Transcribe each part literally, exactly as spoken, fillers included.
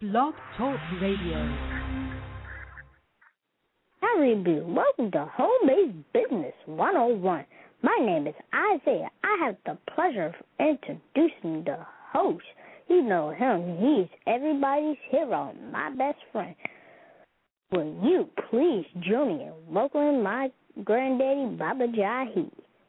Blog Talk Radio. Howdy, welcome to Home Based Business one oh one. My name is Isaiah. I have the pleasure of introducing the host. You know him. He's everybody's hero, my best friend. Will you please join me in welcoming my granddaddy, Baba Jahi?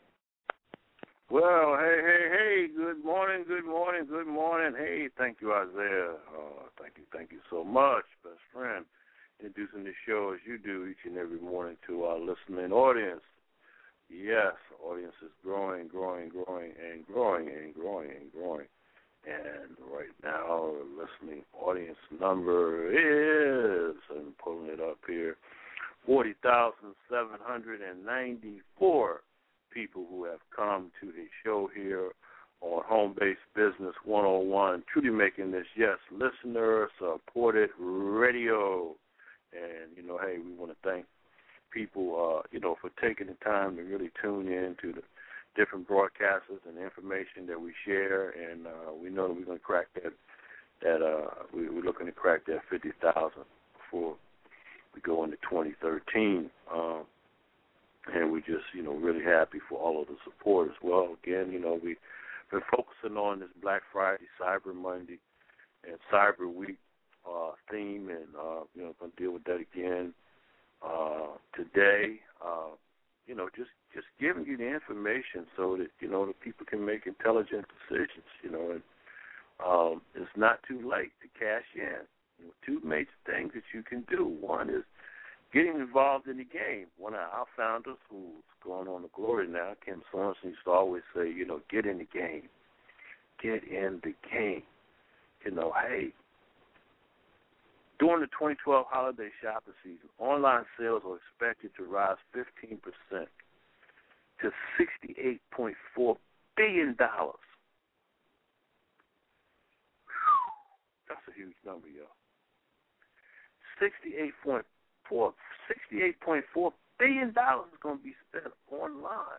Well, hey, hey, hey, good morning, good morning, good morning. Hey, thank you, Isaiah. Uh, thank you, thank you so much, best friend, introducing the show as you do each and every morning to our listening audience. Yes, the audience is growing, growing, growing, and growing, and growing, and growing. And right now, our listening audience number is, I'm pulling it up here, forty thousand seven hundred ninety-four people who have come to the show here on Home Based Business one oh one, truly making this, yes, listener-supported radio. And, you know, hey, we want to thank people, uh, you know, for taking the time to really tune in to the different broadcasters and information that we share. And uh, we know that we're going to crack that, that uh, we, we're looking to crack that fifty thousand before we go into twenty thirteen. Um, and we're just, you know, really happy for all of the support as well. Again, you know, we've been focusing on this Black Friday, Cyber Monday, and Cyber Week uh, theme, and, uh, you know, going to deal with that again uh, today. Uh, you know, just, just giving you the information so that, you know, the people can make intelligent decisions, you know, and um, it's not too late to cash in. You know, two major things that you can do. One is getting involved in the game. One of our founders, who's going on to glory now, Kim Sorensen, used to always say, you know, get in the game. Get in the game. You know, hey, during the twenty twelve holiday shopping season, online sales are expected to rise fifteen percent to sixty-eight point four billion dollars. That's a huge number, y'all. sixty-eight point four sixty-eight point four billion dollars is going to be spent online.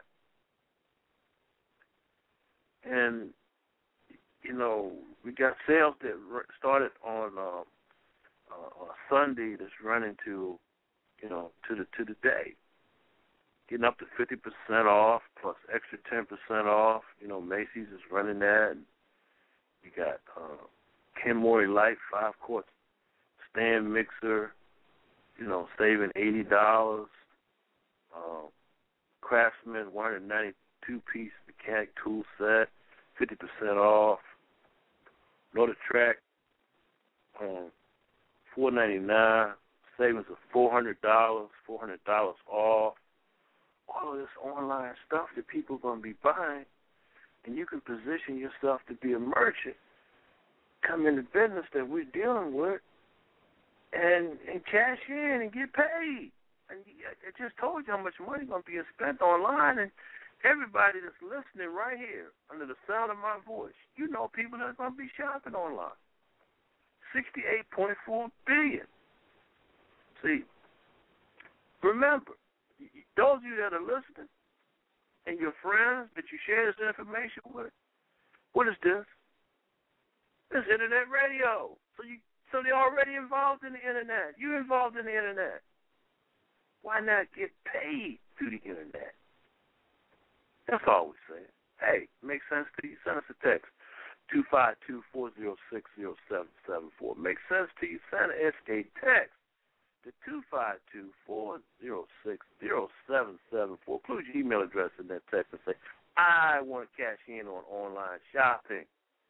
And, you know, we got sales that started on uh, uh, on Sunday that's running to, you know, to the to the day, getting up to fifty percent off plus extra ten percent off. You know, Macy's is running that. And you got uh, Kenmore Light five quart stand mixer, you know, saving eighty dollars. Uh, Craftsman one hundred ninety-two piece mechanic tool set, fifty percent off. Nordic Track, um, four ninety-nine, savings of four hundred dollars, four hundred dollars off. All of this online stuff that people are going to be buying, and you can position yourself to be a merchant, come in the business that we're dealing with, and, and cash in and get paid. And I just told you how much money is going to be spent online, and everybody that's listening right here, under the sound of my voice, you know people that are going to be shopping online. sixty-eight point four billion dollars. See, remember, those of you that are listening and your friends that you share this information with, what is this? It's internet radio. So you, so they're already involved in the internet. You're involved in the internet. Why not get paid through the internet? That's all we're saying. Hey, makes sense to you? Send us a text, two five two, four zero six, zero seven seven four. Makes sense to you? Send us a text to two five two, four zero six, zero seven seven four. Include your email address in that text and say, I want to cash in on online shopping.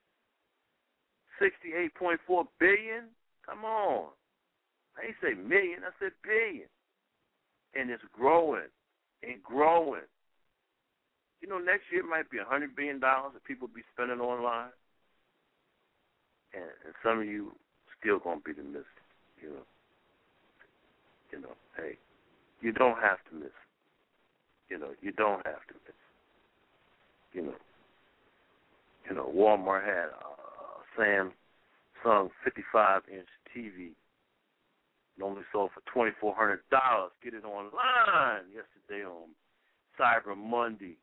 sixty-eight point four billion dollars? Come on. I didn't say million, I said billion. And it's growing and growing. You know, next year it might be one hundred billion dollars that people be spending online. And, and some of you still going to be the miss, you know. You know, hey, you don't have to miss it. You know, you don't have to miss it. You know, you know, Walmart had a Samsung fifty-five inch T V. Normally sold for twenty-four hundred dollars. Get it online yesterday on Cyber Monday.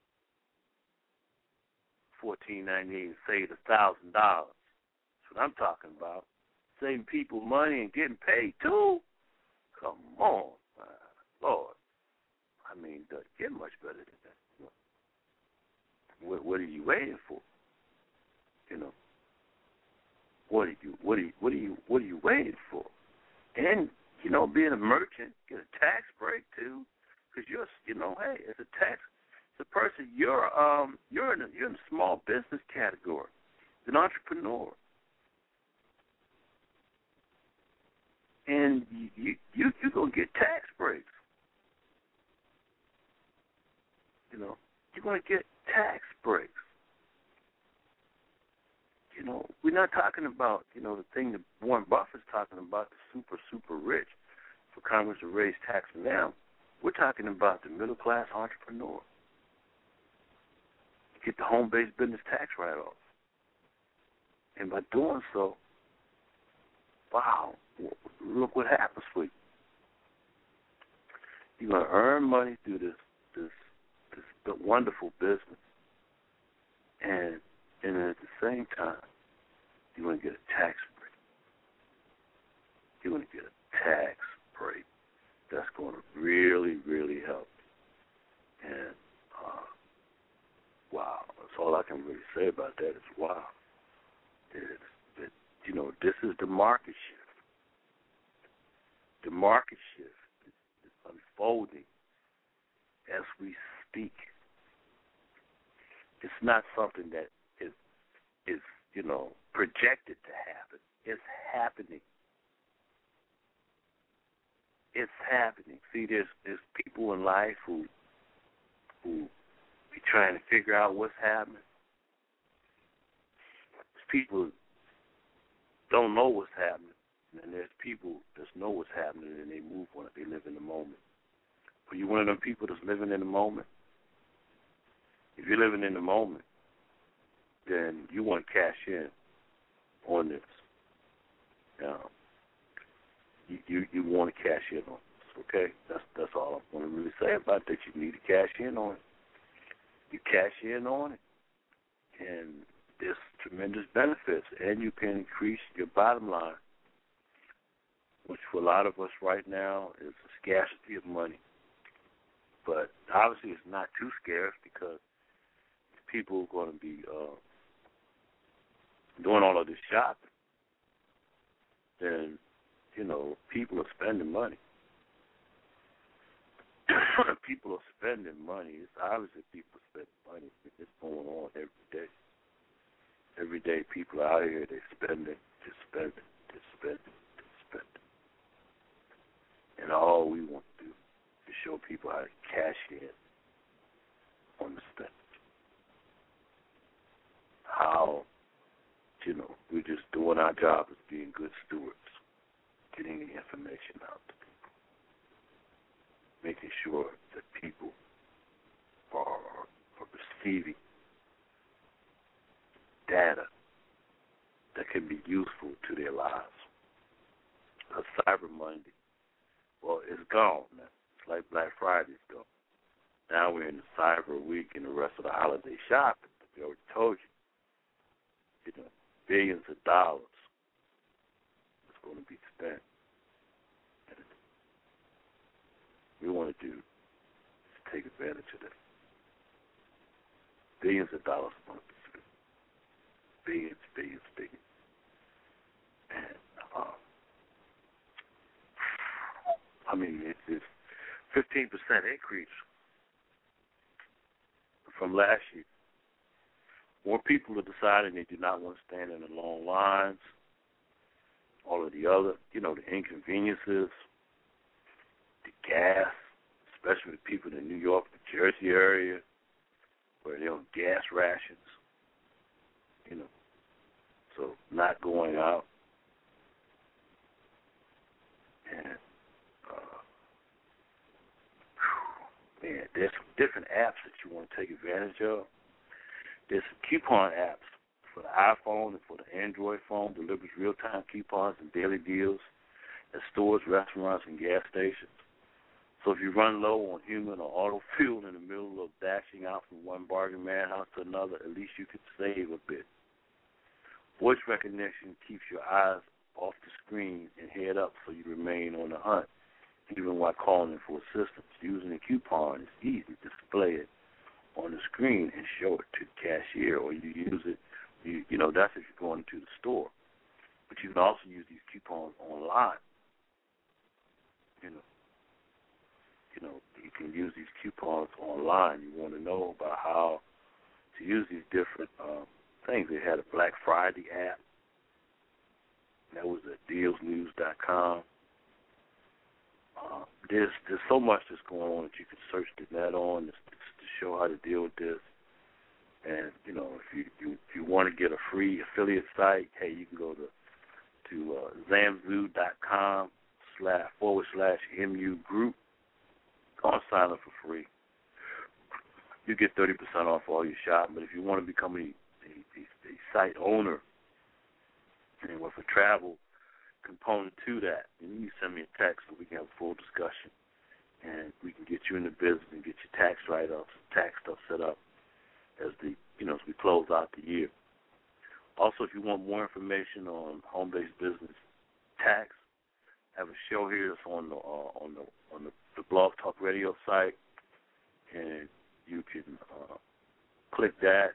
fourteen ninety-eight and saved one thousand dollars. That's what I'm talking about. saving people money and getting paid too. Come on, my Lord. I mean, it doesn't get much better than that. You know? What, what are you waiting for? You know, what are you, what are you, what are you, what are you waiting for? And you know, being a merchant, get a tax break too, because you're, you know, hey, as a tax, as a person, you're, um, you're in, a, you're in a small business category, an entrepreneur, and you, you, you're gonna get tax breaks. You know, you're gonna get tax breaks. You know, we're not talking about, you know, the thing that Warren Buffett's talking about, the super, super rich, for Congress to raise tax for them. We're talking about the middle-class entrepreneur. Get the home-based business tax write-off. And by doing so, wow, look what happens for you. You're going to earn money through this, this, this wonderful business. And And at the same time, you're going to get a tax break. You're going to get a tax break that's going to really, really help. And, uh, wow, that's all I can really say about that is wow. It's, it, you know, this is the market shift. The market shift is, is unfolding as we speak. It's not something that is, is, you know, projected to happen. It's happening. It's happening. See, there's there's people in life who who be trying to figure out what's happening. There's people who don't know what's happening, and there's people that know what's happening and they move on it. They live in the moment. Are you one of them people that's living in the moment? If you're living in the moment, then you want to cash in on this. Now, you, you, you want to cash in on this, okay? That's that's all I want to really say about that. You need to cash in on it. You cash in on it, and there's tremendous benefits, and you can increase your bottom line, which for a lot of us right now is a scarcity of money. But obviously it's not too scarce because people are going to be uh, doing all of this shopping, then, you know, people are spending money. People are spending money. It's obviously people spending money. It's going on every day. Every day people are out here, they're spending, they're spending, they're spending, they're spending. And all we want to do is show people how to cash in on the spending. How, you know, we're just doing our job as being good stewards, getting the information out to people, making sure that people are, are receiving data that can be useful to their lives. Because Cyber Monday, well, it's gone now. It's like Black Friday's gone. Now we're in the Cyber Week and the rest of the holiday shopping. We already told you. You know, billions of dollars is going to be spent. And we want to do is take advantage of that. Billions of dollars are going to be spent. Billions, billions, billions. And, uh, I mean, it's, it's fifteen percent increase from last year. More people are deciding they do not want to stand in the long lines, all of the other, you know, the inconveniences, the gas, especially with people in the New York, New Jersey area, where they're on gas rations, you know, so not going out. And, uh, man, there's some different apps that you want to take advantage of. There's some coupon apps for the iPhone and for the Android phone, delivers real-time coupons and daily deals at stores, restaurants, and gas stations. So if you run low on human or auto fuel in the middle of dashing out from one bargain madhouse to another, at least you could save a bit. Voice recognition keeps your eyes off the screen and head up so you remain on the hunt, even while calling for assistance. Using a coupon, it's easy to display it on the screen and show it to the cashier, or you use it, you, you know, that's if you're going to the store. But you can also use these coupons online. You know, you know, you can use these coupons online. You want to know about how to use these different um, things. They had a Black Friday app. That was at deals news dot com. Uh, there's there's so much that's going on that you can search the net on to, to show how to deal with this. And you know, if you you, if you want to get a free affiliate site, hey, you can go to to uh, zamzoo dot com slash forward slash mu group. Go and sign up for free. You get thirty percent off all your shopping. But if you want to become a, a, a, a site owner and with a travel component to that, then you can send me a text so we can have a full discussion, and we can get you in the business and get your tax write-ups, tax stuff set up as the you know as we close out the year. Also, if you want more information on home-based business tax, I have a show here that's on the uh, on the on the, the Blog Talk Radio site, and you can uh, click that.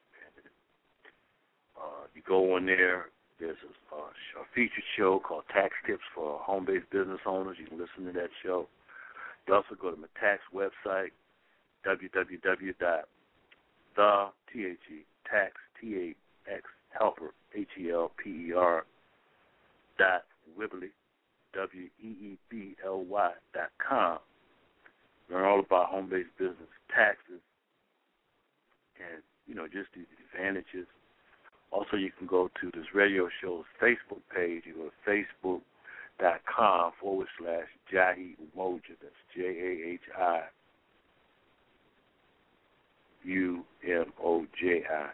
Uh, you go on there. There's a, uh, a featured show called Tax Tips for Home-Based Business Owners. You can listen to that show. You also go to my tax website, w w w dot the tax t a x helper h e l p e r dot Weebly w e e b l y dot com. Learn all about home-based business taxes and you know just these advantages. Also, you can go to this radio show's Facebook page. You go to facebook.com forward slash Jahi Umoja. That's J A H I U M O J I.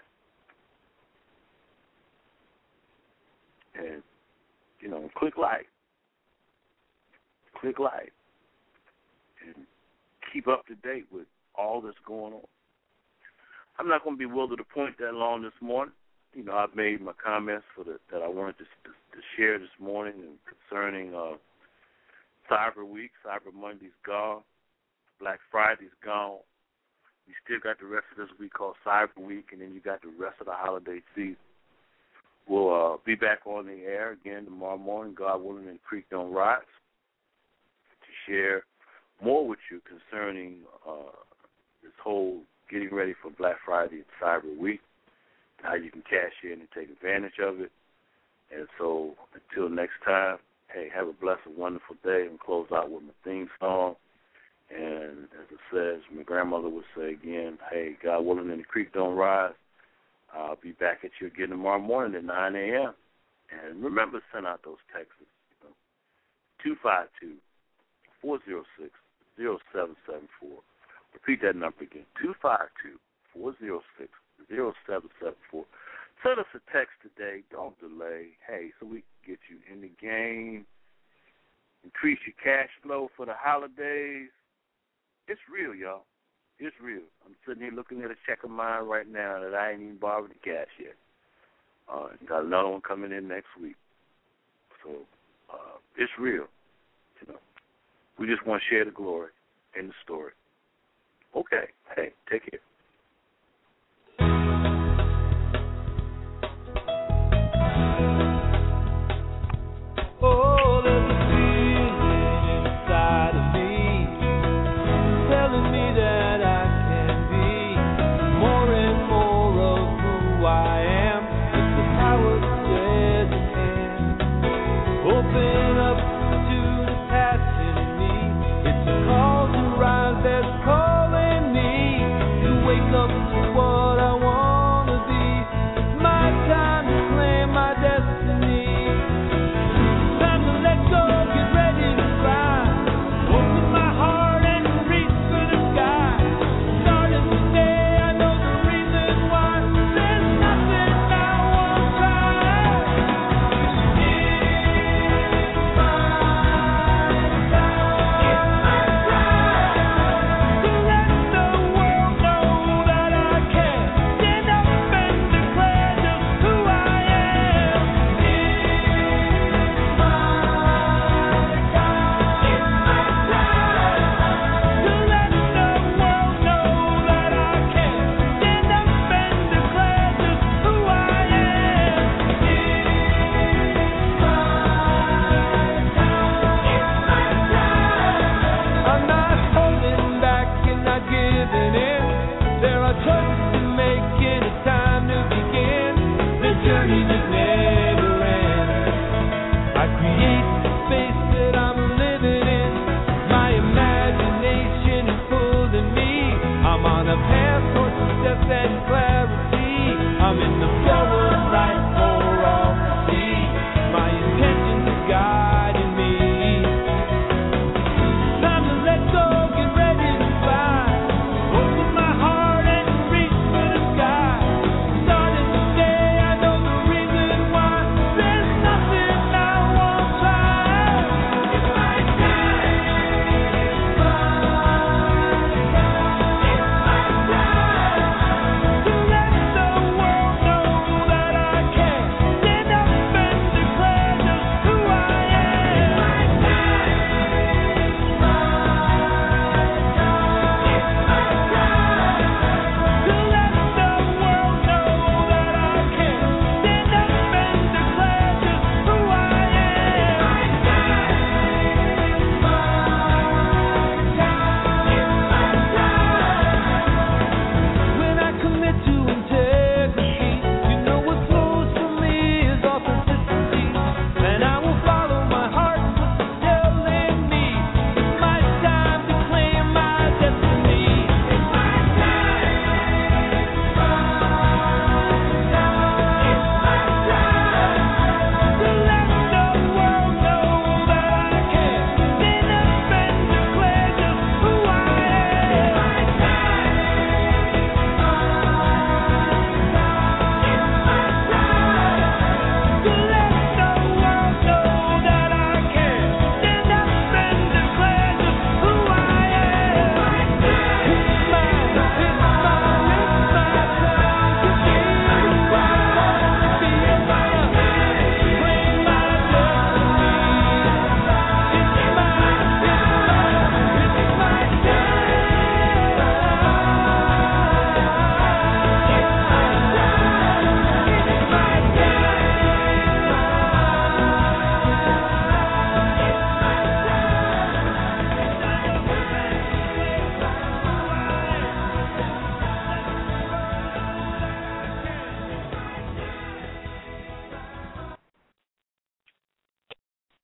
And, you know, click like. Click like. And keep up to date with all that's going on. I'm not going to be willing to point that long this morning. You know, I've made my comments for the, that I wanted to, to, to share this morning and concerning uh, Cyber Week. Cyber Monday's gone. Black Friday's gone. You still got the rest of this week called Cyber Week, and then you got the rest of the holiday season. We'll uh, be back on the air again tomorrow morning, God willing, and the creek don't rise, to share more with you concerning uh, this whole getting ready for Black Friday and Cyber Week, how you can cash in and take advantage of it. And so until next time, hey, have a blessed, wonderful day, and close out with my theme song. And as it says, my grandmother would say again, hey, God willing and the creek don't rise, I'll be back at you again tomorrow morning at nine a.m. And remember, send out those texts, you know, two five two, four zero six, zero seven seven four. Repeat that number again, two five two, four zero six, zero seven seven four. Send us a text today. Don't delay. Hey, so we can get you in the game, increase your cash flow for the holidays. It's real, y'all. It's real. I'm sitting here looking at a check of mine right now that I ain't even borrowed the cash yet. Uh, got another one coming in next week. So uh, it's real. You know, we just want to share the glory and the story. Okay. Hey, take care. Oh, there's a feeling inside of me telling me that I can be more and more of who I am. It's the power that says I can. Open